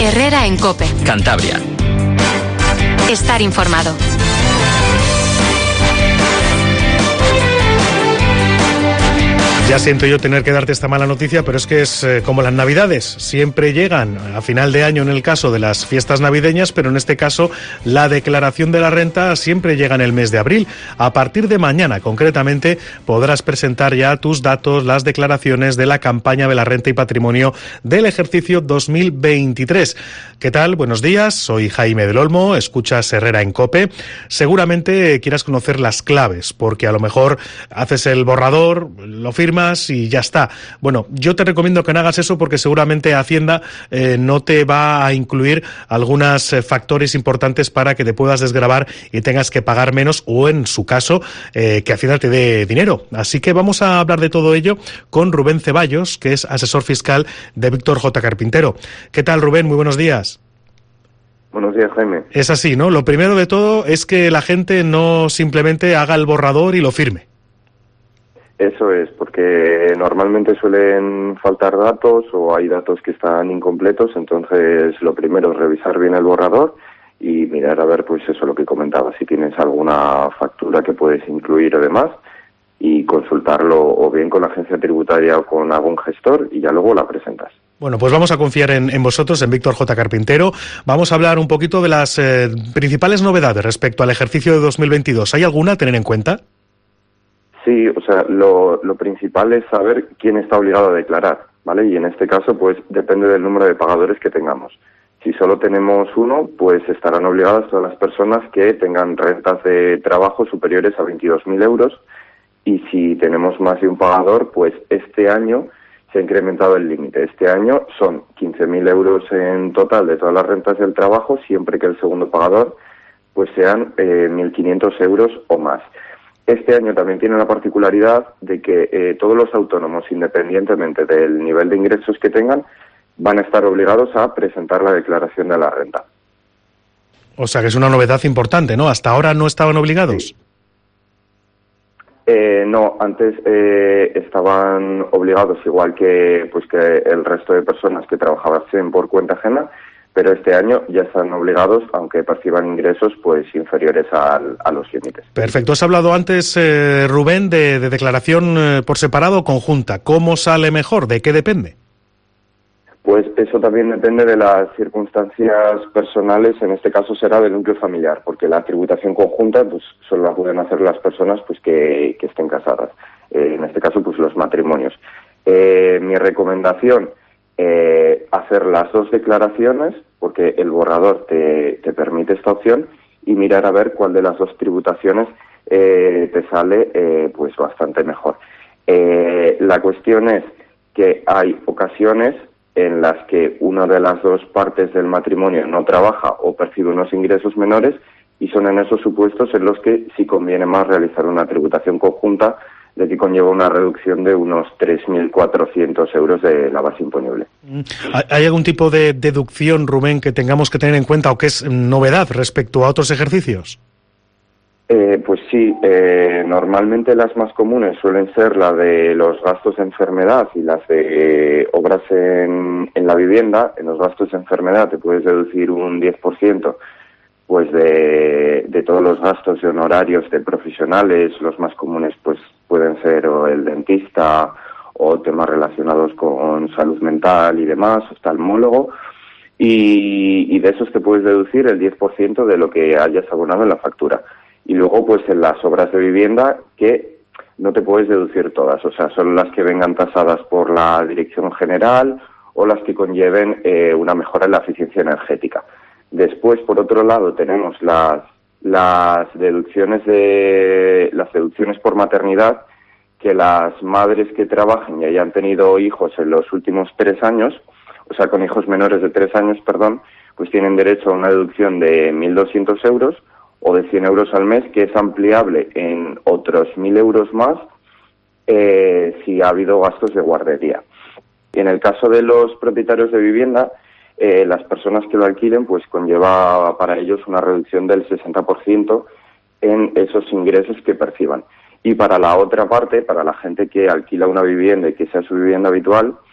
Herrera en COPE. Cantabria. Estar informado. Ya siento yo tener que darte esta mala noticia, pero es que es como las Navidades. Siempre llegan a final de año en el caso de las fiestas navideñas, pero en este caso la declaración de la renta siempre llega en el mes de abril. A partir de mañana, concretamente, podrás presentar ya tus datos, las declaraciones de la campaña de la renta y patrimonio del ejercicio 2023. ¿Qué tal? Buenos días, soy Jaime del Olmo, escuchas Herrera en COPE. Seguramente quieras conocer las claves, porque a lo mejor haces el borrador, lo firmas y ya está. Bueno, yo te recomiendo que no hagas eso porque seguramente Hacienda no te va a incluir algunos factores importantes para que te puedas desgravar y tengas que pagar menos o, en su caso, que Hacienda te dé dinero. Así que vamos a hablar de todo ello con Rubén Ceballos, que es asesor fiscal de Víctor J. Carpintero. ¿Qué tal, Rubén? Muy buenos días. Buenos días, Jaime. Es así, ¿no? Lo primero de todo es que la gente no simplemente haga el borrador y lo firme. Eso es, porque normalmente suelen faltar datos o hay datos que están incompletos, entonces lo primero es revisar bien el borrador y mirar a ver, pues eso, lo que comentaba, si tienes alguna factura que puedes incluir o demás, y consultarlo o bien con la agencia tributaria o con algún gestor y ya luego la presentas. Bueno, pues vamos a confiar en vosotros, en Víctor J. Carpintero. Vamos a hablar un poquito de las principales novedades respecto al ejercicio de 2022. ¿Hay alguna a tener en cuenta? Sí, o sea, lo principal es saber quién está obligado a declarar, ¿vale? Y en este caso, pues depende del número de pagadores que tengamos. Si solo tenemos uno, pues estarán obligadas todas las personas que tengan rentas de trabajo superiores a 22.000 euros. Y si tenemos más de un pagador, pues este año se ha incrementado el límite. Este año son 15.000 euros en total de todas las rentas del trabajo, siempre que el segundo pagador pues sean 1.500 euros o más. Este año también tiene la particularidad de que todos los autónomos, independientemente del nivel de ingresos que tengan, van a estar obligados a presentar la declaración de la renta. O sea que es una novedad importante, ¿no? ¿Hasta ahora no estaban obligados? Sí. No, antes estaban obligados, igual que el resto de personas que trabajaban por cuenta ajena, pero este año ya están obligados, aunque perciban ingresos pues inferiores a los límites. Perfecto. Has hablado antes, Rubén, de declaración por separado o conjunta. ¿Cómo sale mejor? ¿De qué depende? Pues eso también depende de las circunstancias personales, en este caso será del núcleo familiar, porque la tributación conjunta pues solo la pueden hacer las personas pues que estén casadas, en este caso pues los matrimonios. Mi recomendación, hacer las dos declaraciones, porque el borrador te permite esta opción, y mirar a ver cuál de las dos tributaciones te sale pues bastante mejor. La cuestión es que hay ocasiones en las que una de las dos partes del matrimonio no trabaja o percibe unos ingresos menores, y son en esos supuestos en los que sí conviene más realizar una tributación conjunta, de que conlleva una reducción de unos 3.400 euros de la base imponible. ¿Hay algún tipo de deducción, Rubén, que tengamos que tener en cuenta o que es novedad respecto a otros ejercicios? Pues sí, normalmente las más comunes suelen ser la de los gastos de enfermedad y las de obras en la vivienda. En los gastos de enfermedad te puedes deducir un 10% pues de todos los gastos de honorarios de profesionales. Los más comunes pues pueden ser o el dentista o temas relacionados con salud mental y demás, oftalmólogo. Y de esos te puedes deducir el 10% de lo que hayas abonado en la factura. Y luego, pues en las obras de vivienda, que no te puedes deducir todas, o sea, son las que vengan tasadas por la Dirección General o las que conlleven una mejora en la eficiencia energética. Después, por otro lado, tenemos las deducciones por maternidad, que las madres que trabajen y hayan tenido hijos en los últimos 3 años, o sea, con hijos menores de 3 años, pues tienen derecho a una deducción de 1.200 euros o de 100 euros al mes, que es ampliable en otros 1.000 euros más si ha habido gastos de guardería. Y en el caso de los propietarios de vivienda, las personas que lo alquilen, pues conlleva para ellos una reducción del 60% en esos ingresos que perciban. Y para la otra parte, para la gente que alquila una vivienda y que sea su vivienda habitual,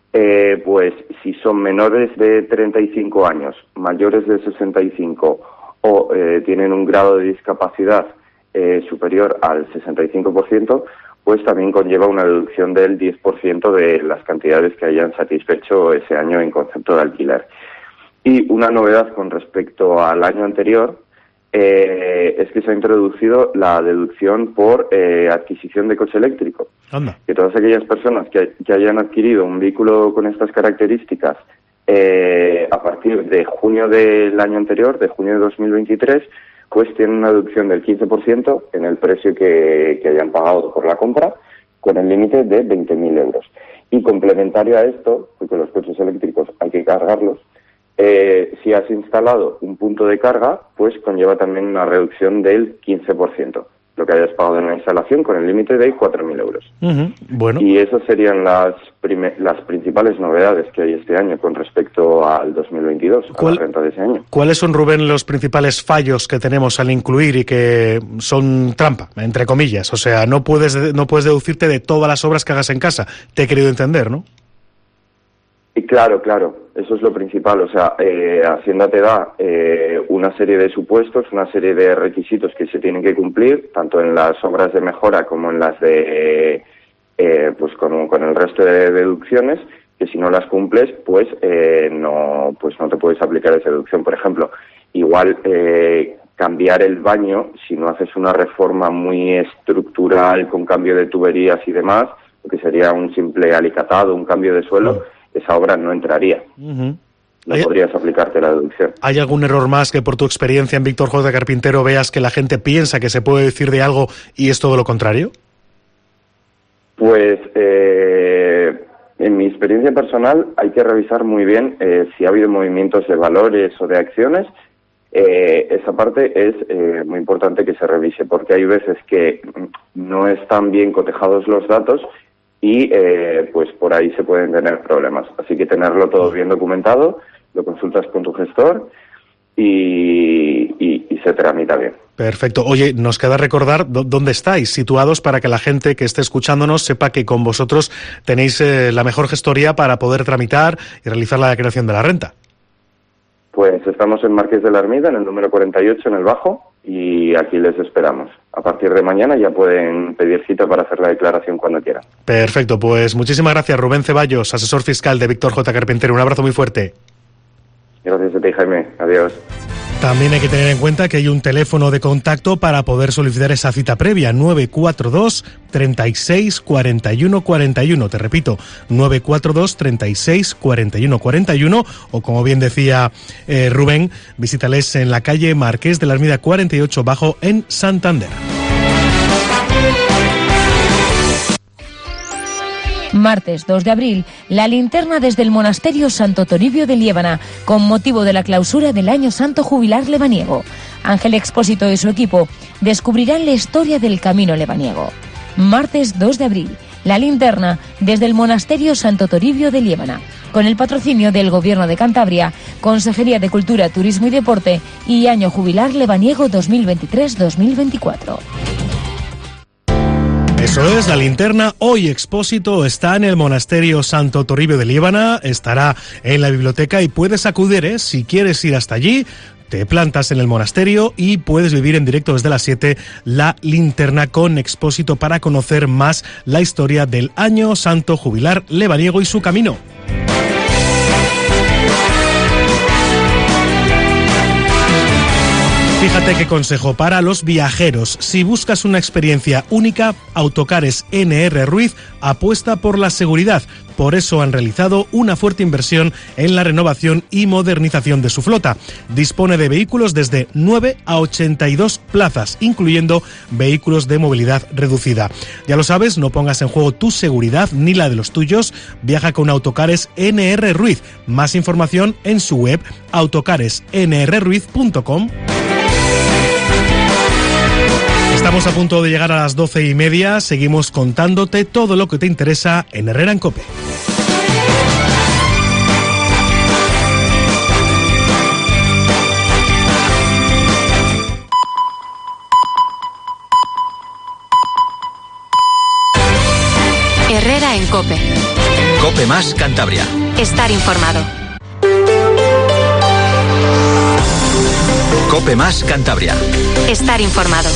Pues si son menores de 35 años, mayores de 65 o tienen un grado de discapacidad superior al 65%, pues también conlleva una deducción del 10% de las cantidades que hayan satisfecho ese año en concepto de alquiler. Y una novedad con respecto al año anterior es que se ha introducido la deducción por adquisición de coche eléctrico. Anda. Que todas aquellas personas que hayan adquirido un vehículo con estas características a partir de junio del año anterior, de junio de 2023, pues tienen una deducción del 15% en el precio que hayan pagado por la compra, con el límite de 20.000 euros. Y complementario a esto, porque los coches eléctricos hay que cargarlos, si has instalado un punto de carga, pues conlleva también una reducción del 15%, lo que hayas pagado en la instalación, con el límite de 4.000 euros. Bueno. Y esas serían las principales novedades que hay este año con respecto al 2022, a la renta de ese año. ¿Cuáles son, Rubén, los principales fallos que tenemos al incluir y que son trampa, entre comillas? O sea, no puedes deducirte de todas las obras que hagas en casa. Te he querido entender, ¿no? Y claro, eso es lo principal. O sea, Hacienda te da una serie de supuestos, una serie de requisitos que se tienen que cumplir, tanto en las obras de mejora como en las de, pues con el resto de deducciones, que si no las cumples, pues no te puedes aplicar esa deducción. Por ejemplo, igual cambiar el baño, si no haces una reforma muy estructural con cambio de tuberías y demás, lo que sería un simple alicatado, un cambio de suelo, esa obra no entraría. No podrías aplicarte la deducción. ¿Hay algún error más que por tu experiencia en Víctor J. Carpintero veas que la gente piensa que se puede decir de algo y es todo lo contrario? Pues en mi experiencia personal hay que revisar muy bien si ha habido movimientos de valores o de acciones. Esa parte es muy importante que se revise, porque hay veces que no están bien cotejados los datos y pues por ahí se pueden tener problemas. Así que tenerlo todo bien documentado, lo consultas con tu gestor y se tramita bien. Perfecto. Oye, nos queda recordar dónde estáis situados para que la gente que esté escuchándonos sepa que con vosotros tenéis la mejor gestoría para poder tramitar y realizar la declaración de la renta. Pues estamos en Marqués de la Ermida, en el número 48, en el Bajo, y aquí les esperamos. A partir de mañana ya pueden pedir cita para hacer la declaración cuando quieran. Perfecto, pues muchísimas gracias, Rubén Ceballos, asesor fiscal de Víctor J. Carpintero. Un abrazo muy fuerte. Gracias a ti, Jaime. Adiós. También hay que tener en cuenta que hay un teléfono de contacto para poder solicitar esa cita previa, 942 36 41 41. Te repito, 942 36 41 41, o como bien decía Rubén, visítales en la calle Marqués de la Ermida 48 Bajo en Santander. Martes 2 de abril, la linterna desde el monasterio Santo Toribio de Liébana, con motivo de la clausura del Año Santo Jubilar lebaniego. Ángel Expósito y su equipo descubrirán la historia del camino lebaniego. Martes 2 de abril, la linterna desde el monasterio Santo Toribio de Liébana, con el patrocinio del Gobierno de Cantabria, Consejería de Cultura, Turismo y Deporte y Año Jubilar lebaniego 2023-2024. Eso es, la linterna hoy Expósito está en el monasterio Santo Toribio de Liébana, estará en la biblioteca y puedes acudir, si quieres ir hasta allí. Te plantas en el monasterio y puedes vivir en directo desde las 7 la linterna con Expósito para conocer más la historia del Año Santo Jubilar lebaniego y su camino. Fíjate qué consejo para los viajeros. Si buscas una experiencia única, Autocares NR Ruiz apuesta por la seguridad. Por eso han realizado una fuerte inversión en la renovación y modernización de su flota. Dispone de vehículos desde 9 a 82 plazas, incluyendo vehículos de movilidad reducida. Ya lo sabes, no pongas en juego tu seguridad ni la de los tuyos. Viaja con Autocares NR Ruiz. Más información en su web autocaresnrruiz.com. Estamos a punto de llegar a las 12:30. Seguimos contándote todo lo que te interesa en Herrera en COPE. Herrera en COPE. COPE Más Cantabria. Estar informado. COPE Más Cantabria. Estar informado.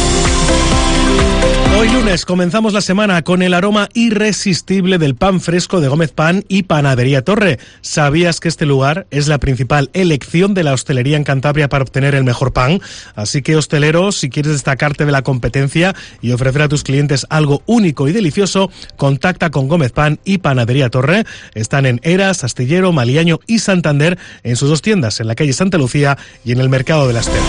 Hoy lunes comenzamos la semana con el aroma irresistible del pan fresco de Gómez Pan y Panadería Torre. ¿Sabías que este lugar es la principal elección de la hostelería en Cantabria para obtener el mejor pan? Así que, hostelero, si quieres destacarte de la competencia y ofrecer a tus clientes algo único y delicioso, contacta con Gómez Pan y Panadería Torre. Están en Eras, Astillero, Maliaño y Santander, en sus 2 tiendas, en la calle Santa Lucía y en el Mercado de la Estela.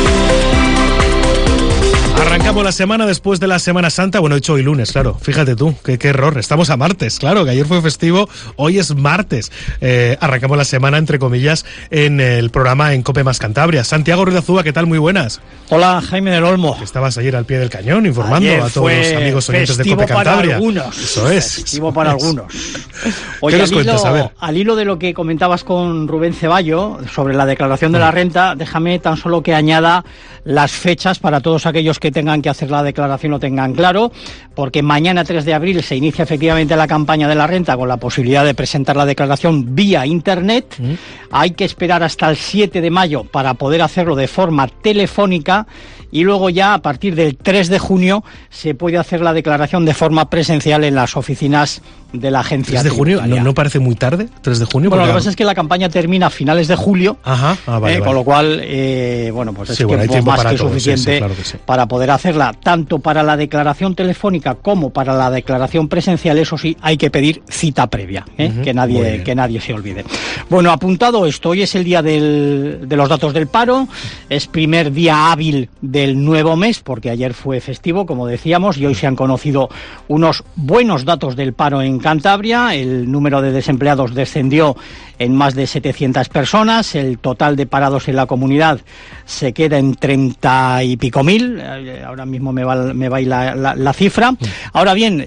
Arrancamos la semana después de la Semana Santa. Bueno, he dicho hoy lunes, claro. Fíjate tú, qué error. Estamos a martes, claro, que ayer fue festivo, hoy es martes. Arrancamos la semana, entre comillas, en el programa en COPE Más Cantabria. Santiago Ruiz de Azúa, ¿qué tal? Muy buenas. Hola, Jaime del Olmo. Estabas ayer al pie del cañón informando a todos los amigos oyentes de COPE Cantabria. Algunos. Eso es. Festivo para algunos. Oye, ¿Qué nos cuentas? A ver. Al hilo de lo que comentabas con Rubén Ceballo sobre la declaración de la renta, déjame tan solo que añada las fechas para todos aquellos que tengan que hacer la declaración lo tengan claro, porque mañana 3 de abril se inicia efectivamente la campaña de la renta con la posibilidad de presentar la declaración vía internet. Hay que esperar hasta el 7 de mayo para poder hacerlo de forma telefónica y luego ya a partir del 3 de junio se puede hacer la declaración de forma presencial en las oficinas de la agencia. ¿3 de junio? ¿No parece muy tarde? ¿3 de junio? Bueno, lo que pasa es que la campaña termina a finales de julio, vale. Con lo cual, pues es tiempo más que suficiente claro que sí. para poder hacerla, tanto para la declaración telefónica como para la declaración presencial. Eso sí, hay que pedir cita previa, que nadie se olvide. Bueno, apuntado esto, hoy es el día de los datos del paro, es primer día hábil del nuevo mes, porque ayer fue festivo, como decíamos, y hoy se han conocido unos buenos datos del paro en Cantabria. El número de desempleados descendió en más de 700 personas, el total de parados en la comunidad se queda en 30 y pico mil, ahora mismo me va ahí la cifra. Ahora bien,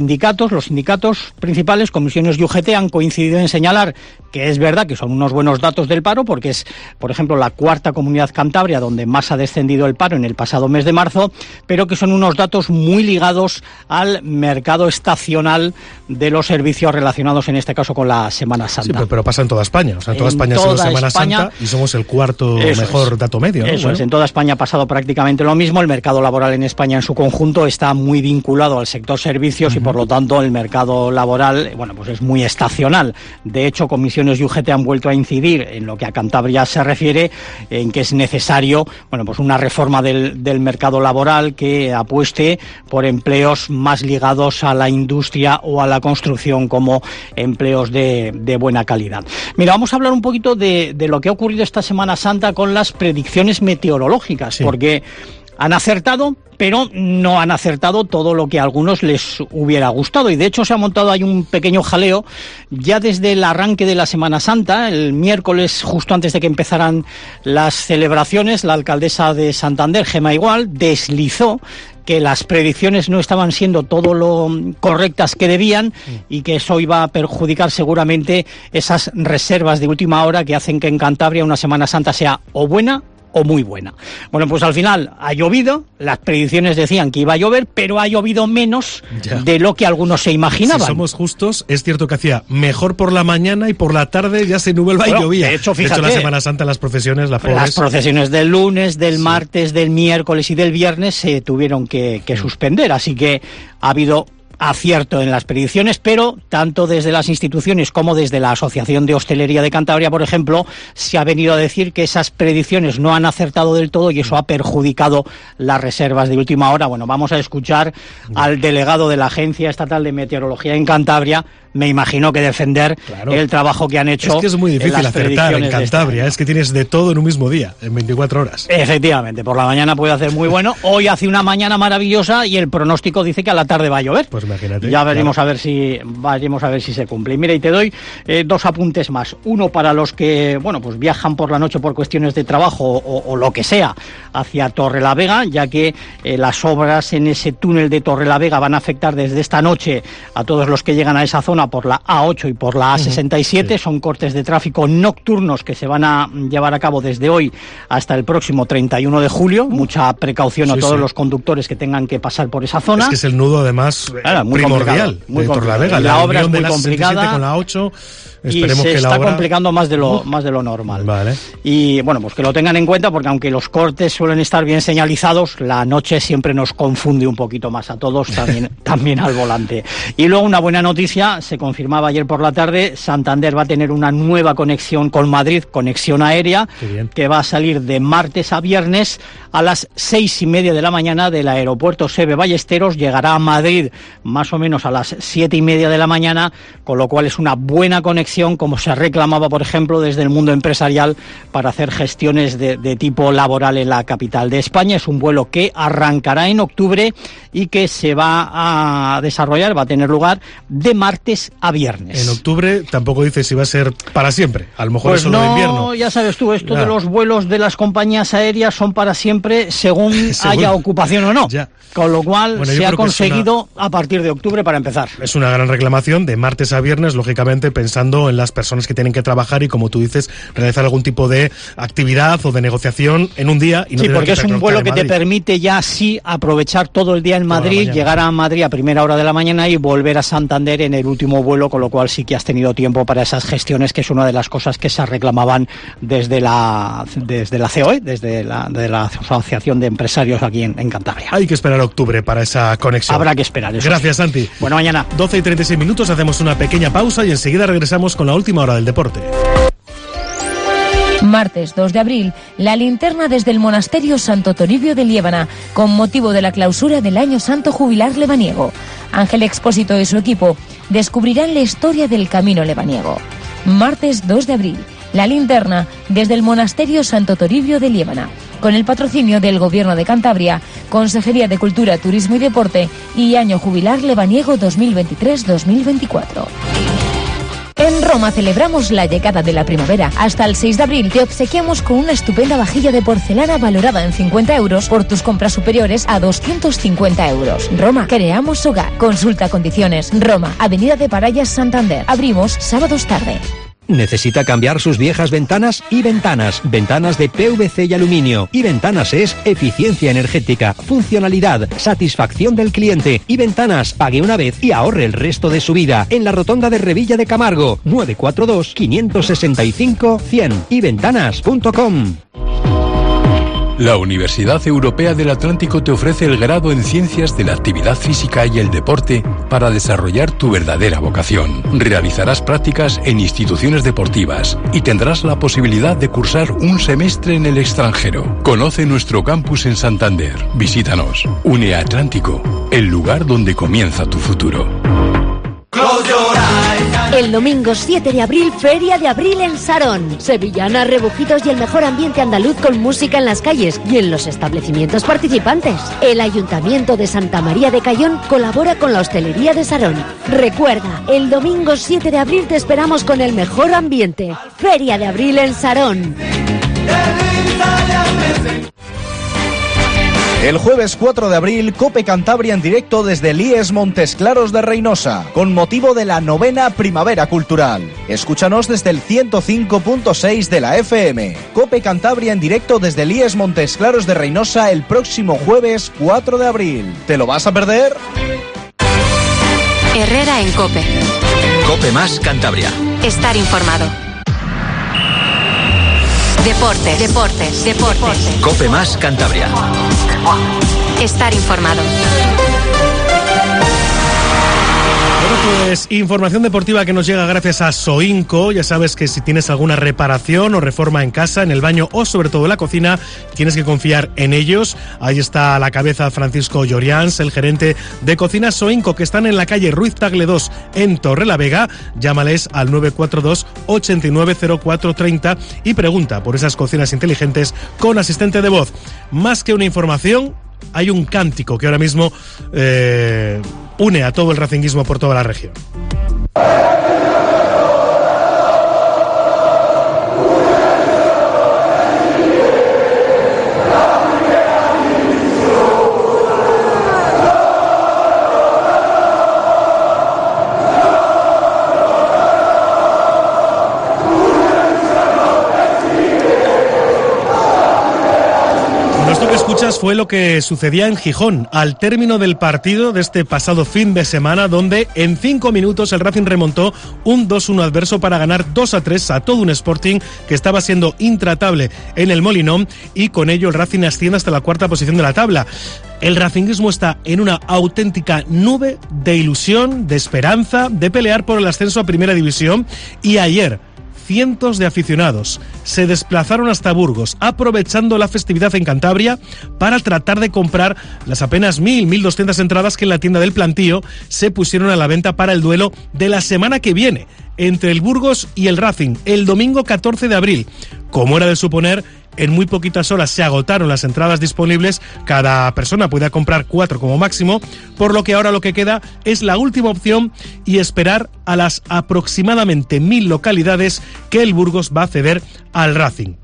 los sindicatos principales, comisiones y UGT, han coincidido en señalar que es verdad que son unos buenos datos del paro, porque es, por ejemplo, la 4ª comunidad Cantabria donde más ha descendido el paro en el pasado mes de marzo, pero que son unos datos muy ligados al mercado estacional de los servicios relacionados, en este caso, con la Semana Santa. Sí, pero pasa en toda España. O sea, en toda España ha sido Semana Santa y somos el 4º mejor dato medio, ¿no? Eso es, en toda España ha pasado prácticamente lo mismo. El mercado laboral en España en su conjunto está muy vinculado al sector servicios y, por lo tanto, el mercado laboral, pues es muy estacional. De hecho, comisiones y UGT han vuelto a incidir en lo que a Cantabria se refiere, en que es necesario, pues una reforma del mercado laboral que apueste por empleos más ligados a la industria o a la construcción como empleos de buena calidad. Mira, vamos a hablar un poquito de lo que ha ocurrido esta Semana Santa con las predicciones meteorológicas, porque han acertado, pero no han acertado todo lo que a algunos les hubiera gustado, y de hecho se ha montado ahí un pequeño jaleo ya desde el arranque de la Semana Santa. El miércoles, justo antes de que empezaran las celebraciones, la alcaldesa de Santander, Gemma Igual, deslizó que las predicciones no estaban siendo todo lo correctas que debían y que eso iba a perjudicar seguramente esas reservas de última hora que hacen que en Cantabria una Semana Santa sea o buena o muy buena. Bueno, pues al final ha llovido, las predicciones decían que iba a llover, pero ha llovido menos de lo que algunos se imaginaban. Si somos justos, es cierto que hacía mejor por la mañana y por la tarde ya se nubelaba y llovía. De hecho, fíjate, la Semana Santa, las procesiones, las procesiones del lunes, del martes, del miércoles y del viernes se tuvieron que suspender, así que ha habido acierto en las predicciones, pero tanto desde las instituciones como desde la Asociación de Hostelería de Cantabria, por ejemplo, se ha venido a decir que esas predicciones no han acertado del todo y eso ha perjudicado las reservas de última hora. Bueno, vamos a escuchar al delegado de la Agencia Estatal de Meteorología en Cantabria. Me imagino que defender el trabajo que han hecho. Es que es muy difícil acertar en Cantabria, es que tienes de todo en un mismo día, en 24 horas. Efectivamente, por la mañana puede hacer muy bueno, hoy hace una mañana maravillosa y el pronóstico dice que a la tarde va a llover. Pues imagínate. Ya veremos a ver si se cumple. Y mira, y te doy 2 apuntes más. Uno para los que, pues viajan por la noche por cuestiones de trabajo o lo que sea hacia Torrelavega, ya que las obras en ese túnel de Torrelavega van a afectar desde esta noche a todos los que llegan a esa zona zona por la A8 y por la A67. Son cortes de tráfico nocturnos que se van a llevar a cabo desde hoy hasta el próximo 31 de julio. Mucha precaución a todos los conductores que tengan que pasar por esa zona. Es que es el nudo, además, muy primordial muy de Torrelavega. La obra es muy complicada. Con la 8, y se está complicando más de lo normal. Vale. Y bueno, pues que lo tengan en cuenta, porque aunque los cortes suelen estar bien señalizados, la noche siempre nos confunde un poquito más a todos, también al volante. Y luego una buena noticia, se confirmaba ayer por la tarde, Santander va a tener una nueva conexión con Madrid, conexión aérea, que va a salir de martes a viernes a las 6:30 de la mañana del aeropuerto Seve Ballesteros, llegará a Madrid más o menos a las 7:30 de la mañana, con lo cual es una buena conexión, como se reclamaba, por ejemplo, desde el mundo empresarial para hacer gestiones de tipo laboral en la capital de España. Es un vuelo que arrancará en octubre y que se va a desarrollar, va a tener lugar de martes a viernes. En octubre tampoco dice si va a ser para siempre, a lo mejor pues es solo de invierno. Ya sabes tú, esto de los vuelos de las compañías aéreas son para siempre según haya ocupación o no. Con lo cual se ha conseguido a partir de octubre para empezar. Es una gran reclamación de martes a viernes, lógicamente pensando en las personas que tienen que trabajar y, como tú dices, realizar algún tipo de actividad o de negociación en un día. Y no porque es un vuelo que te permite ya sí aprovechar todo el día en Madrid, llegar a Madrid a primera hora de la mañana y volver a Santander en el último vuelo, con lo cual sí que has tenido tiempo para esas gestiones, que es una de las cosas que se reclamaban desde la COE, desde la Asociación de Empresarios aquí en Cantabria. Hay que esperar a octubre para esa conexión. Habrá que esperar. Gracias, Santi. Bueno, mañana 12:36, hacemos una pequeña pausa y enseguida regresamos con la última hora del deporte. Martes 2 de abril, la linterna desde el monasterio Santo Toribio de Liébana, con motivo de la clausura del Año Santo Jubilar lebaniego. Ángel Expósito y su equipo descubrirán la historia del camino lebaniego. Martes 2 de abril, la linterna desde el monasterio Santo Toribio de Liébana, con el patrocinio del Gobierno de Cantabria, Consejería de Cultura, Turismo y Deporte y Año Jubilar lebaniego 2023-2024. En Roma celebramos la llegada de la primavera. Hasta el 6 de abril te obsequiamos con una estupenda vajilla de porcelana valorada en 50 euros por tus compras superiores a 250 euros. Roma, creamos hogar. Consulta condiciones. Roma, Avenida de Parayas, Santander. Abrimos sábados tarde. ¿Necesita cambiar sus viejas ventanas? Y Ventanas. Ventanas de PVC y aluminio. Y Ventanas es eficiencia energética, funcionalidad, satisfacción del cliente. Y Ventanas, pague una vez y ahorre el resto de su vida. En la rotonda de Revilla de Camargo, 942-565-100. yventanas.com. La Universidad Europea del Atlántico te ofrece el grado en Ciencias de la Actividad Física y el Deporte para desarrollar tu verdadera vocación. Realizarás prácticas en instituciones deportivas y tendrás la posibilidad de cursar un semestre en el extranjero. Conoce nuestro campus en Santander. Visítanos. Une Atlántico, el lugar donde comienza tu futuro. El domingo 7 de abril, Feria de Abril en Sarón. Sevillanas, rebujitos y el mejor ambiente andaluz con música en las calles y en los establecimientos participantes. El Ayuntamiento de Santa María de Cayón colabora con la hostelería de Sarón. Recuerda, el domingo 7 de abril te esperamos con el mejor ambiente. Feria de Abril en Sarón. El jueves 4 de abril, COPE Cantabria en directo desde Lies Montes Claros de Reynosa, con motivo de la 9ª Primavera Cultural. Escúchanos desde el 105.6 de la FM. COPE Cantabria en directo desde Lies Montes Claros de Reynosa el próximo jueves 4 de abril. ¿Te lo vas a perder? Herrera en COPE. COPE más Cantabria. Estar informado. Deportes. COPE más Cantabria. Estar informado. Bueno, pues información deportiva que nos llega gracias a Soinco. Ya sabes que si tienes alguna reparación o reforma en casa, en el baño o sobre todo en la cocina, tienes que confiar en ellos. Ahí está a la cabeza Francisco Llorians, el gerente de cocinas Soinco, que están en la calle Ruiz Tagle 2 en Torrelavega. Llámales al 942 890430 y pregunta por esas cocinas inteligentes con asistente de voz. Más que una información, hay un cántico que ahora mismo une a todo el racinguismo por toda la región. escuchas fue lo que sucedía en Gijón al término del partido de este pasado fin de semana, donde en 5 minutos el Racing remontó un 2-1 adverso para ganar 2-3 a todo un Sporting que estaba siendo intratable en el Molinón, y con ello el Racing asciende hasta la 4ª posición de la tabla. El racinguismo está en una auténtica nube de ilusión, de esperanza, de pelear por el ascenso a Primera División, y ayer cientos de aficionados se desplazaron hasta Burgos, aprovechando la festividad en Cantabria para tratar de comprar las apenas 1.200 entradas que en la tienda del Plantío se pusieron a la venta para el duelo de la semana que viene entre el Burgos y el Racing, el domingo 14 de abril. Como era de suponer, en muy poquitas horas se agotaron las entradas disponibles, cada persona podía comprar 4 como máximo, por lo que ahora lo que queda es la última opción y esperar a las aproximadamente 1.000 localidades que el Burgos va a ceder al Racing.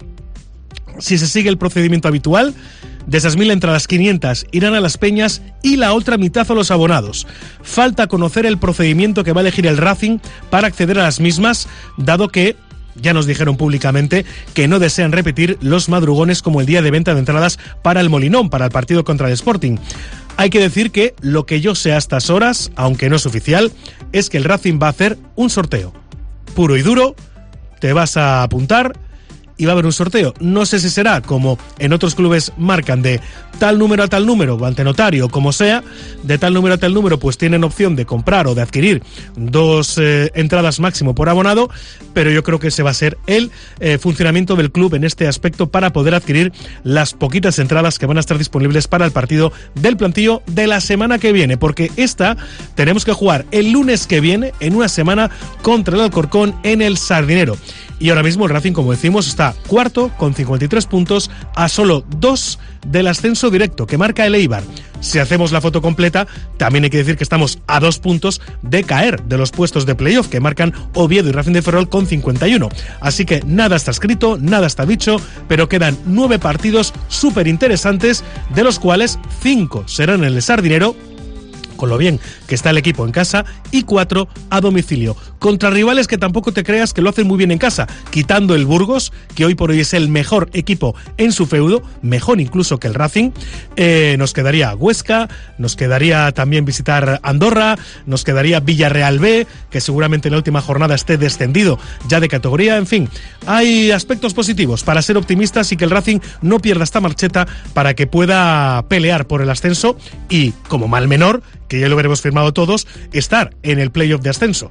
Si se sigue el procedimiento habitual, de esas 1.000 entradas, 500 irán a las peñas y la otra mitad a los abonados. Falta conocer el procedimiento que va a elegir el Racing para acceder a las mismas, dado que ya nos dijeron públicamente que no desean repetir los madrugones como el día de venta de entradas para el Molinón, para el partido contra el Sporting. Hay que decir que lo que yo sé a estas horas, aunque no es oficial, es que el Racing va a hacer un sorteo. Puro y duro, te vas a apuntar y va a haber un sorteo. No sé si será como en otros clubes marcan de tal número a tal número, o ante notario, como sea, de tal número a tal número, pues tienen opción de comprar o de adquirir 2 entradas máximo por abonado, pero yo creo que ese va a ser el funcionamiento del club en este aspecto para poder adquirir las poquitas entradas que van a estar disponibles para el partido del Plantío de la semana que viene, porque esta tenemos que jugar el lunes que viene, en una semana, contra el Alcorcón en el Sardinero. Y ahora mismo el Racing, como decimos, está cuarto con 53 puntos, a solo 2 del ascenso directo que marca el Eibar. Si hacemos la foto completa, también hay que decir que estamos a 2 puntos de caer de los puestos de playoff que marcan Oviedo y Racing de Ferrol con 51. Así que nada está escrito, nada está dicho, pero quedan 9 partidos súper interesantes, de los cuales 5 serán en el Sardinero, con lo bien que está el equipo en casa, y 4 a domicilio, contra rivales que tampoco te creas que lo hacen muy bien en casa, quitando el Burgos, que hoy por hoy es el mejor equipo en su feudo, mejor incluso que el Racing. Nos quedaría Huesca, nos quedaría también visitar Andorra, nos quedaría Villarreal B, que seguramente en la última jornada esté descendido ya de categoría. En fin, hay aspectos positivos para ser optimistas y que el Racing no pierda esta marcheta para que pueda pelear por el ascenso y, como mal menor, que ya lo veremos firmado todos, estar en el playoff de ascenso.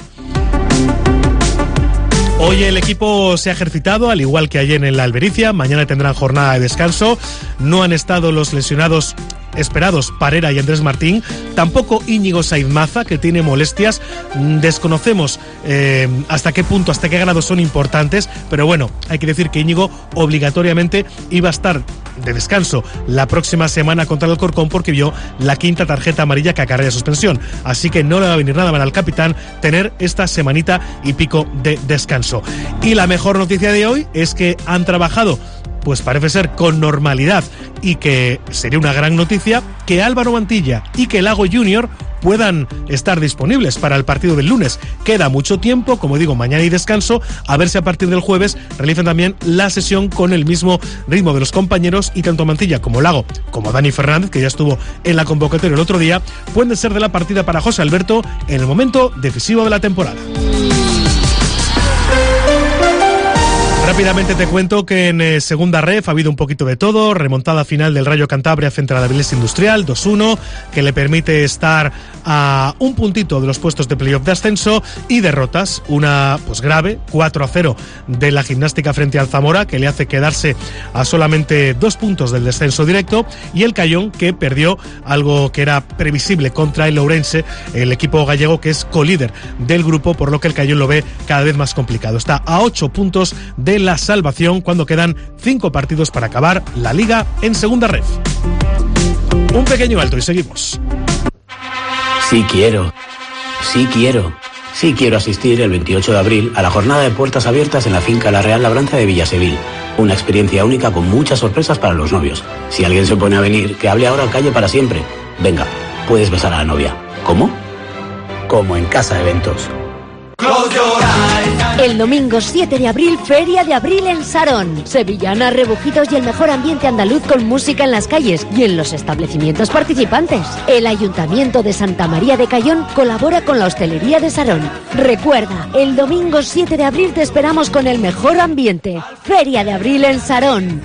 Hoy el equipo se ha ejercitado, al igual que ayer en la Albericia. Mañana tendrán jornada de descanso. No han estado los lesionados esperados, Parera y Andrés Martín, tampoco Íñigo Saiz Maza, que tiene molestias. Desconocemos hasta qué punto, hasta qué grado son importantes, pero bueno, hay que decir que Íñigo obligatoriamente iba a estar de descanso la próxima semana contra el Alcorcón porque vio la 5ª tarjeta amarilla que acarrea suspensión, así que no le va a venir nada mal al capitán tener esta semanita y pico de descanso. Y la mejor noticia de hoy es que han trabajado, pues parece ser con normalidad, y que sería una gran noticia que Álvaro Mantilla y que Lago Junior puedan estar disponibles para el partido del lunes. Queda mucho tiempo, como digo, mañana y descanso, a ver si a partir del jueves realizan también la sesión con el mismo ritmo de los compañeros, y tanto Mantilla como Lago, como Dani Fernández, que ya estuvo en la convocatoria el otro día, pueden ser de la partida para José Alberto en el momento decisivo de la temporada. Rápidamente te cuento que en segunda ref ha habido un poquito de todo. Remontada final del Rayo Cantabria frente a la Avilés Industrial, 2-1, que le permite estar a un puntito de los puestos de playoff de ascenso, y derrotas, una pues grave, 4-0 de la Gimnástica frente al Zamora, que le hace quedarse a solamente 2 puntos del descenso directo, y el Cayón, que perdió algo que era previsible contra el Ourense, el equipo gallego que es colíder del grupo, por lo que el Cayón lo ve cada vez más complicado. Está a 8 puntos de la salvación cuando quedan 5 partidos para acabar la liga en segunda ref. Un pequeño alto y seguimos. Sí quiero asistir el 28 de abril a la jornada de puertas abiertas en la finca La Real Labranza de Villasevil. Una experiencia única con muchas sorpresas para los novios. Si alguien se pone a venir, que hable ahora o calle para siempre. Venga, puedes besar a la novia. ¿Cómo? Como en Casa Eventos. Close your eyes. El domingo 7 de abril, Feria de Abril en Sarón. Sevillanas, rebujitos y el mejor ambiente andaluz con música en las calles y en los establecimientos participantes. El Ayuntamiento de Santa María de Cayón colabora con la Hostelería de Sarón. Recuerda, el domingo 7 de abril te esperamos con el mejor ambiente. Feria de Abril en Sarón.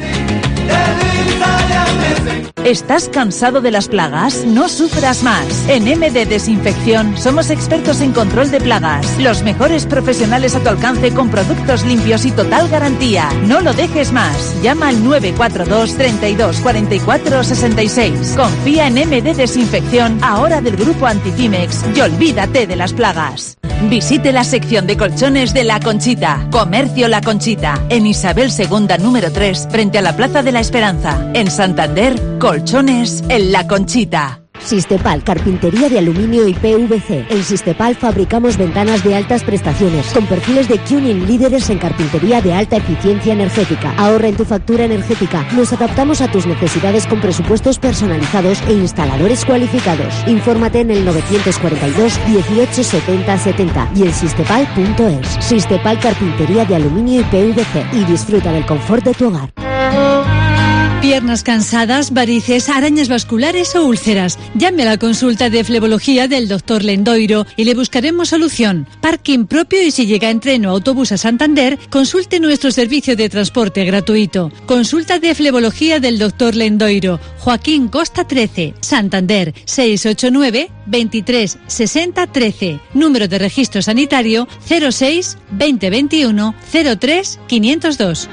¿Estás cansado de las plagas? No sufras más. En MD Desinfección somos expertos en control de plagas. Los mejores profesionales a tu alcance con productos limpios y total garantía. No lo dejes más. Llama al 942 32 44 66. Confía en MD Desinfección, ahora del grupo Antifimex, y olvídate de las plagas. Visite la sección de colchones de La Conchita. Comercio La Conchita. En Isabel II, número 3, frente a la Plaza de la Esperanza. En Santander, colchones en La Conchita. Sistepal, carpintería de aluminio y PVC. En Sistepal fabricamos ventanas de altas prestaciones, con perfiles de Cunin líderes en carpintería de alta eficiencia energética. Ahorra en tu factura energética. Nos adaptamos a tus necesidades con presupuestos personalizados e instaladores cualificados. Infórmate en el 942 18 70 70 y en sistepal.es. Sistepal, carpintería de aluminio y PVC. Y disfruta del confort de tu hogar. Piernas cansadas, varices, arañas vasculares o úlceras. Llame a la consulta de flebología del Dr. Lendoiro y le buscaremos solución. Parking propio y si llega en tren o autobús a Santander, consulte nuestro servicio de transporte gratuito. Consulta de flebología del Dr. Lendoiro. Joaquín Costa 13, Santander, 689 23 60 13. Número de registro sanitario 06 2021 03 502.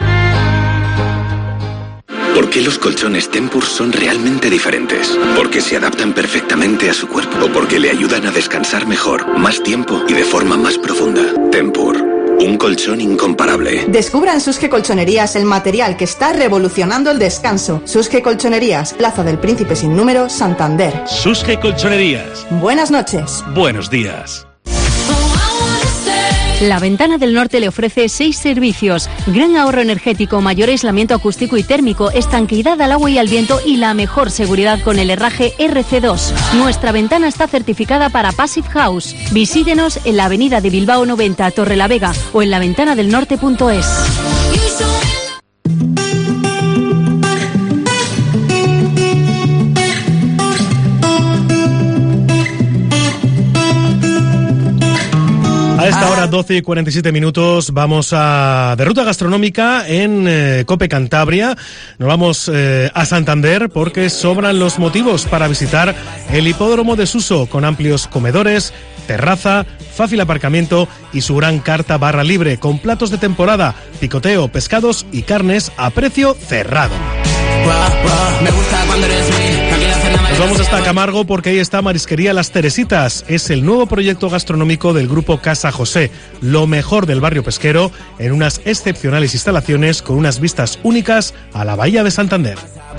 ¿Por qué los colchones Tempur son realmente diferentes? Porque se adaptan perfectamente a su cuerpo o porque le ayudan a descansar mejor, más tiempo y de forma más profunda. Tempur, un colchón incomparable. Descubra en Susge Colchonerías el material que está revolucionando el descanso. Susge Colchonerías, Plaza del Príncipe sin número, Santander. Susge Colchonerías. Buenas noches. Buenos días. La Ventana del Norte le ofrece 6 servicios: gran ahorro energético, mayor aislamiento acústico y térmico, estanqueidad al agua y al viento y la mejor seguridad con el herraje RC2. Nuestra ventana está certificada para Passive House. Visítenos en la avenida de Bilbao 90, Torrelavega, o en laventanadelnorte.es. A esta hora, 12 y 47 minutos, vamos de ruta gastronómica en Cope Cantabria. Nos vamos a Santander porque sobran los motivos para visitar el hipódromo de Suso, con amplios comedores, terraza, fácil aparcamiento y su gran carta barra libre, con platos de temporada, picoteo, pescados y carnes a precio cerrado. Nos vamos hasta Camargo porque ahí está Marisquería Las Teresitas. Es el nuevo proyecto gastronómico del grupo Casa José. Lo mejor del barrio pesquero en unas excepcionales instalaciones con unas vistas únicas a la bahía de Santander.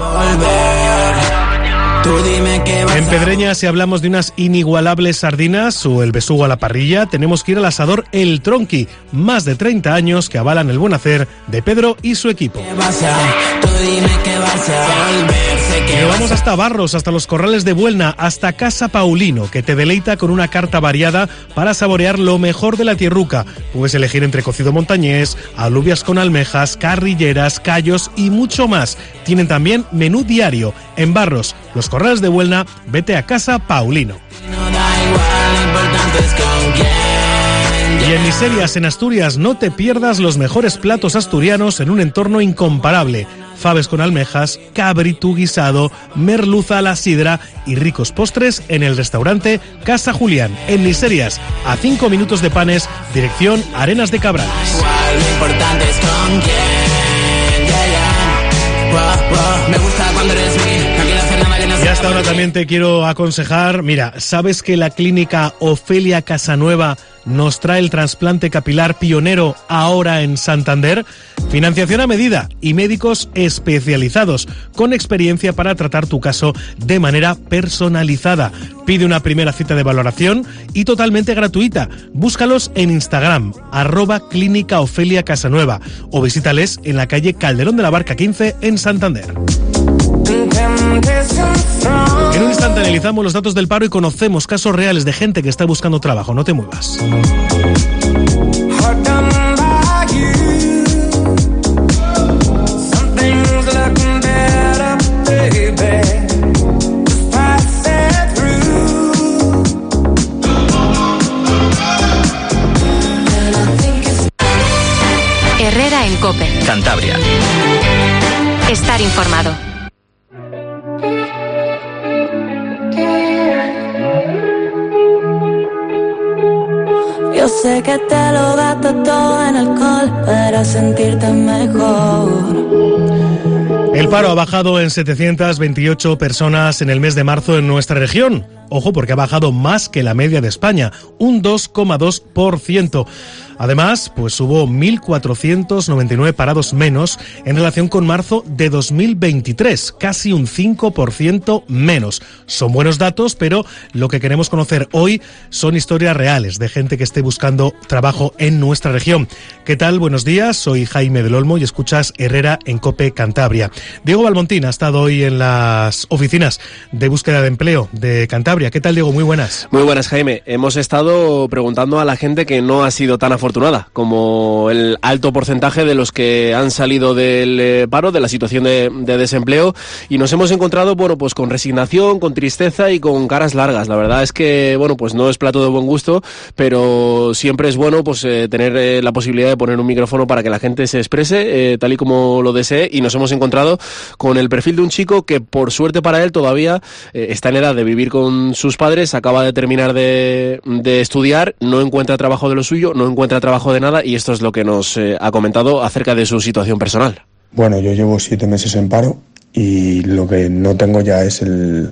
En Pedreña, si hablamos de unas inigualables sardinas o el besugo a la parrilla, tenemos que ir al asador El Tronqui. Más de 30 años que avalan el buen hacer de Pedro y su equipo. Y vamos hasta Barros, hasta los corrales de Buelna, hasta Casa Paulino, que te deleita con una carta variada para saborear lo mejor de la tierruca. Puedes elegir entre cocido montañés, alubias con almejas, carrilleras, callos y mucho más. Tienen también menú diario. En Barros, los corrales de Buelna, vete a Casa Paulino. Y en Miserias, en Asturias, no te pierdas los mejores platos asturianos en un entorno incomparable. Faves con almejas, cabrito guisado, merluza a la sidra y ricos postres en el restaurante Casa Julián, en Miserias, a 5 minutos de Panes, dirección Arenas de Cabrales. Y hasta ahora también te quiero aconsejar, mira, ¿sabes que la clínica Ofelia Casanueva nos trae el trasplante capilar pionero ahora en Santander? Financiación a medida y médicos especializados con experiencia para tratar tu caso de manera personalizada. Pide una primera cita de valoración y totalmente gratuita. Búscalos en Instagram, @Clínica Ofelia Casanueva, o visítales en la calle Calderón de la Barca 15 en Santander. En un instante analizamos los datos del paro y conocemos casos reales de gente que está buscando trabajo. No te muevas. Herrera en COPE. Cantabria. Estar informado. Yo sé que te lo gastas todo en alcohol para sentirte mejor. El paro ha bajado en 728 personas en el mes de marzo en nuestra región. Ojo, porque ha bajado más que la media de España, un 2,2%. Además, pues hubo 1.499 parados menos en relación con marzo de 2023, casi un 5% menos. Son buenos datos, pero lo que queremos conocer hoy son historias reales de gente que esté buscando trabajo en nuestra región. ¿Qué tal? Buenos días, soy Jaime del Olmo y escuchas Herrera en COPE Cantabria. Diego Balmontín ha estado hoy en las oficinas de búsqueda de empleo de Cantabria. ¿Qué tal, Diego? Muy buenas. Muy buenas, Jaime. Hemos estado preguntando a la gente que no ha sido tan afortunada como el alto porcentaje de los que han salido del paro, de la situación de desempleo, y nos hemos encontrado, bueno, pues con resignación, con tristeza y con caras largas. La verdad es que, bueno, pues no es plato de buen gusto, pero siempre es bueno pues tener la posibilidad de poner un micrófono para que la gente se exprese tal y como lo desee, y nos hemos encontrado con el perfil de un chico que, por suerte para él, todavía está en edad de vivir con sus padres, acaba de terminar de estudiar, no encuentra trabajo de lo suyo, no encuentra trabajo de nada, y esto es lo que nos ha comentado acerca de su situación personal. Bueno, yo llevo 7 meses en paro y lo que no tengo ya es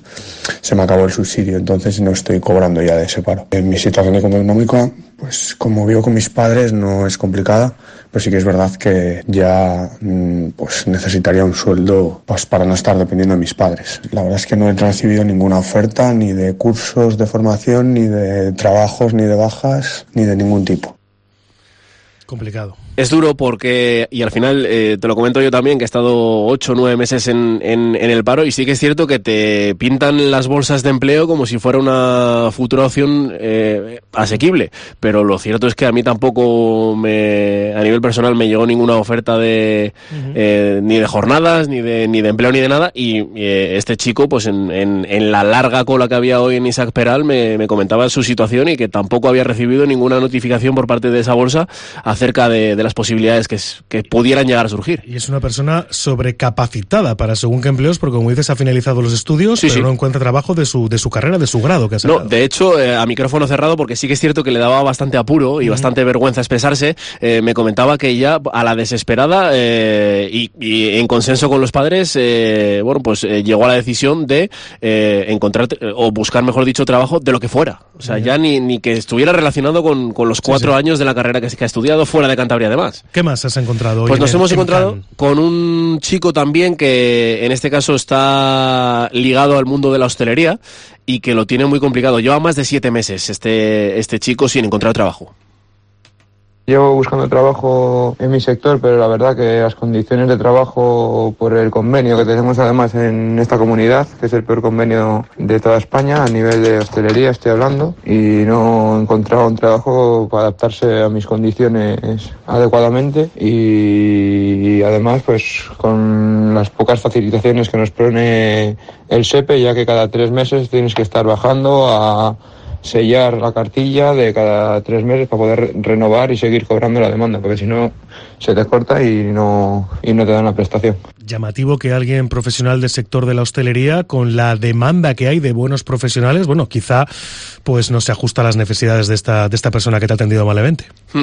se me acabó el subsidio, entonces no estoy cobrando ya de ese paro. En mi situación económica, pues como vivo con mis padres, no es complicada, pero sí que es verdad que ya pues necesitaría un sueldo pues para no estar dependiendo de mis padres. La verdad es que no he recibido ninguna oferta, ni de cursos de formación, ni de trabajos, ni de bajas, ni de ningún tipo. Complicado. Es duro porque, y al final te lo comento yo también, que he estado 8 o 9 meses en el paro, y sí que es cierto que te pintan las bolsas de empleo como si fuera una futura opción asequible, pero lo cierto es que a mí tampoco a nivel personal me llegó ninguna oferta ni de jornadas, ni de empleo, ni de nada, y este chico, pues en la larga cola que había hoy en Isaac Peral, me comentaba su situación y que tampoco había recibido ninguna notificación por parte de esa bolsa acerca de las posibilidades que pudieran llegar a surgir. Y es una persona sobrecapacitada para según qué empleos, porque como dices ha finalizado los estudios, pero no encuentra trabajo de su carrera, de su grado que ha sacado. No, de hecho, a micrófono cerrado, porque sí que es cierto que le daba bastante apuro y bastante vergüenza expresarse, me comentaba que ya a la desesperada y en consenso con los padres, bueno, pues llegó a la decisión de encontrar o buscar, mejor dicho, trabajo de lo que fuera. O sea, ya ni que estuviera relacionado con los 4 años de la carrera que ha estudiado fuera de Cantabria, además. ¿Qué más has encontrado hoy? Pues nos hemos encontrado con un chico también que en este caso está ligado al mundo de la hostelería y que lo tiene muy complicado. Lleva más de 7 meses este chico sin encontrar trabajo. Llevo buscando trabajo en mi sector, pero la verdad que las condiciones de trabajo, por el convenio que tenemos además en esta comunidad, que es el peor convenio de toda España, a nivel de hostelería estoy hablando, y no he encontrado un trabajo para adaptarse a mis condiciones adecuadamente, y además pues con las pocas facilitaciones que nos pone el SEPE, ya que cada 3 meses tienes que estar bajando a sellar la cartilla de cada 3 meses para poder renovar y seguir cobrando la demanda, porque si no se te corta y no te dan la prestación. Llamativo que alguien profesional del sector de la hostelería, con la demanda que hay de buenos profesionales, bueno, quizá pues no se ajusta a las necesidades de esta persona que te ha atendido amablemente.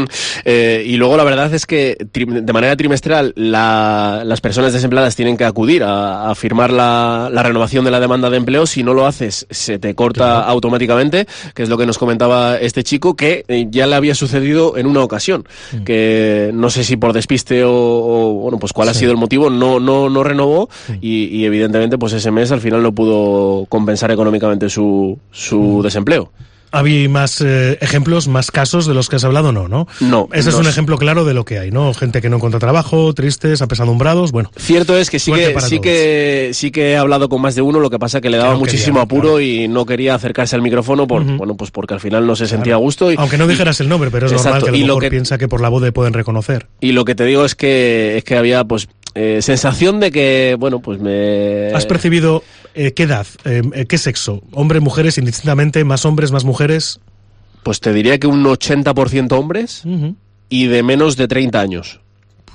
Y luego la verdad es que de manera trimestral las personas desempleadas tienen que acudir a firmar la renovación de la demanda de empleo. Si no lo haces, se te corta automáticamente, que es lo que nos comentaba este chico, que ya le había sucedido en una ocasión, que no sé si por despiste o bueno, pues cuál ha sido el motivo, no renovó, y evidentemente pues ese mes al final no pudo compensar económicamente su desempleo. ¿Había más ejemplos, más casos de los que has hablado? No. Ese es un ejemplo claro de lo que hay, ¿no? Gente que no encuentra trabajo, tristes, apesadumbrados, bueno. Cierto es que sí que he hablado con más de uno, lo que pasa que le daba muchísimo apuro y no quería acercarse al micrófono bueno, pues porque al final no se sentía a gusto. Aunque no dijeras el nombre, pero es normal que a lo mejor piensa que por la voz le pueden reconocer. Y lo que te digo es que había pues sensación de que, bueno, pues ¿Has percibido qué edad, qué sexo? ¿Hombres, mujeres, indistintamente? ¿Más hombres, más mujeres? Pues te diría que un 80% hombres y de menos de 30 años.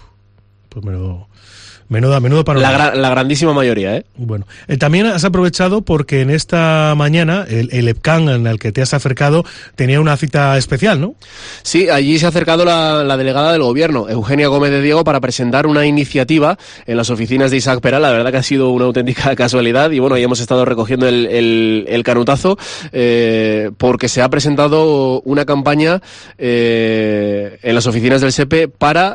Pues menudo para la grandísima mayoría, ¿eh? Bueno, también has aprovechado porque en esta mañana el EPCAN al que te has acercado tenía una cita especial, ¿no? Sí, allí se ha acercado la delegada del gobierno, Eugenia Gómez de Diego, para presentar una iniciativa en las oficinas de Isaac Peral. La verdad que ha sido una auténtica casualidad y bueno, ahí hemos estado recogiendo el canutazo porque se ha presentado una campaña en las oficinas del SEPE para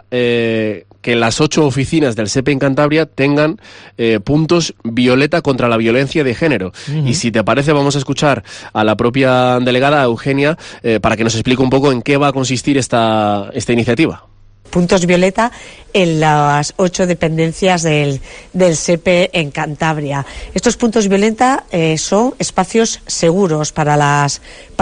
que las 8 oficinas del SEPE en Cantabria tengan puntos violeta contra la violencia de género. Uh-huh. Y si te parece, vamos a escuchar a la propia delegada, Eugenia, para que nos explique un poco en qué va a consistir esta iniciativa. Puntos violeta en las 8 dependencias del SEPE en Cantabria. Estos puntos violeta son espacios seguros para las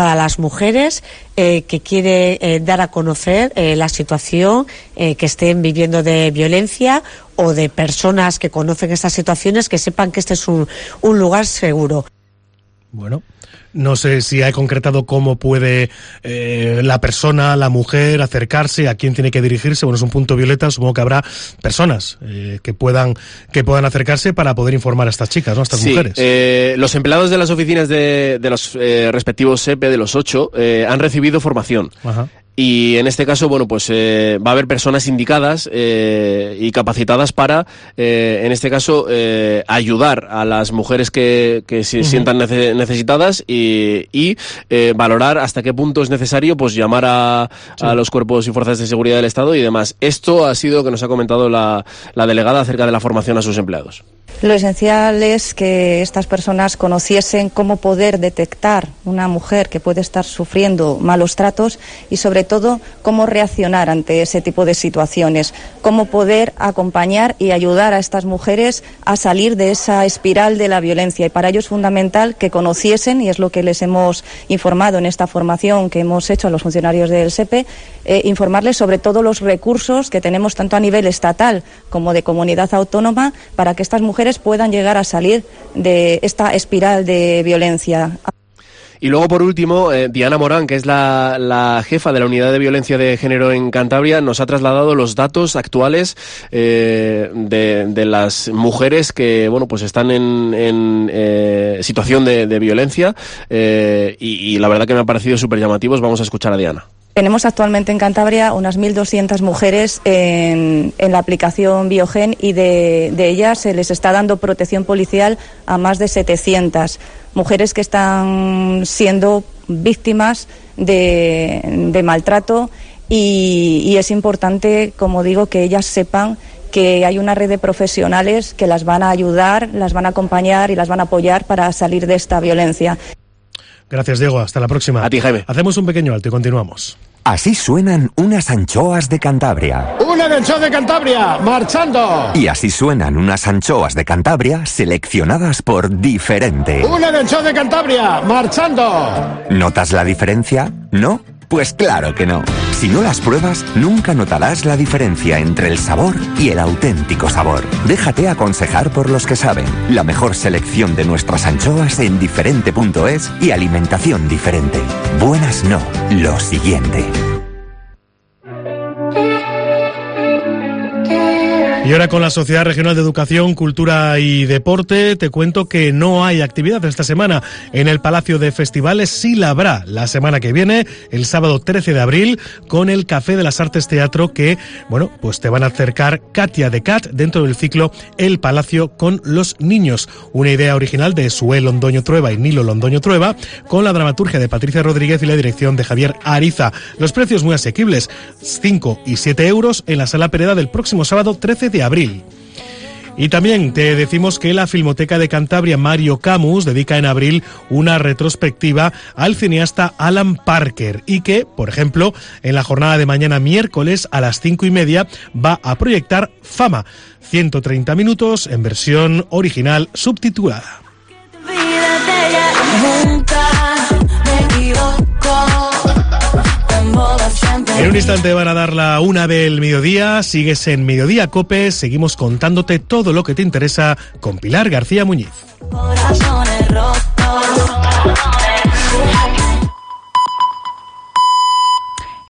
mujeres que quiere dar a conocer la situación que estén viviendo de violencia o de personas que conocen estas situaciones, que sepan que este es un lugar seguro. Bueno, no sé si ha concretado cómo puede la persona, la mujer, acercarse, a quién tiene que dirigirse. Bueno, es un punto violeta, supongo que habrá personas que puedan acercarse para poder informar a estas chicas, ¿no? A estas mujeres. Los empleados de las oficinas de los respectivos SEPE, de los 8, han recibido formación. Ajá. Y en este caso, bueno, pues va a haber personas indicadas y capacitadas para, en este caso, ayudar a las mujeres que se sientan necesitadas y valorar hasta qué punto es necesario pues llamar a los cuerpos y fuerzas de seguridad del Estado y demás. Esto ha sido lo que nos ha comentado la delegada acerca de la formación a sus empleados. Lo esencial es que estas personas conociesen cómo poder detectar una mujer que puede estar sufriendo malos tratos y sobre todo cómo reaccionar ante ese tipo de situaciones, cómo poder acompañar y ayudar a estas mujeres a salir de esa espiral de la violencia. Y para ello es fundamental que conociesen, y es lo que les hemos informado en esta formación que hemos hecho a los funcionarios del SEPE, informarles sobre todos los recursos que tenemos tanto a nivel estatal como de comunidad autónoma para que estas mujeres puedan llegar a salir de esta espiral de violencia. Y luego, por último, Diana Morán, que es la jefa de la Unidad de Violencia de Género en Cantabria, nos ha trasladado los datos actuales de las mujeres que, bueno, pues están en situación de violencia y la verdad que me ha parecido súper llamativos. Vamos a escuchar a Diana. Tenemos actualmente en Cantabria unas 1.200 mujeres en la aplicación Biogen y de ellas se les está dando protección policial a más de 700 mujeres que están siendo víctimas de maltrato y es importante, como digo, que ellas sepan que hay una red de profesionales que las van a ayudar, las van a acompañar y las van a apoyar para salir de esta violencia. Gracias, Diego. Hasta la próxima. A ti, Jaime. Hacemos un pequeño alto y continuamos. Así suenan unas anchoas de Cantabria. ¡Una anchoa de Cantabria! ¡Marchando! Y así suenan unas anchoas de Cantabria seleccionadas por Diferente. ¡Una anchoa de Cantabria! ¡Marchando! ¿Notas la diferencia? ¿No? Pues claro que no. Si no las pruebas, nunca notarás la diferencia entre el sabor y el auténtico sabor. Déjate aconsejar por los que saben. La mejor selección de nuestras anchoas en diferente.es y alimentación diferente. Buenas no, lo siguiente. Y ahora con la Sociedad Regional de Educación, Cultura y Deporte, te cuento que no hay actividad esta semana en el Palacio de Festivales. Sí la habrá la semana que viene, el sábado 13 de abril, con el Café de las Artes Teatro que, bueno, pues te van a acercar Katia de Cat dentro del ciclo El Palacio con los niños. Una idea original de Sue Londoño Trueba y Nilo Londoño Trueba, con la dramaturgia de Patricia Rodríguez y la dirección de Javier Ariza. Los precios muy asequibles, 5 y 7 euros en la Sala Pereda del próximo sábado 13 de abril. Y también te decimos que la Filmoteca de Cantabria Mario Camus dedica en abril una retrospectiva al cineasta Alan Parker y que, por ejemplo, en la jornada de mañana miércoles a las 5:30 va a proyectar Fama, 130 minutos en versión original subtitulada. En un instante van a dar la 1 del mediodía, sigues en Mediodía Cope, seguimos contándote todo lo que te interesa con Pilar García Muñiz.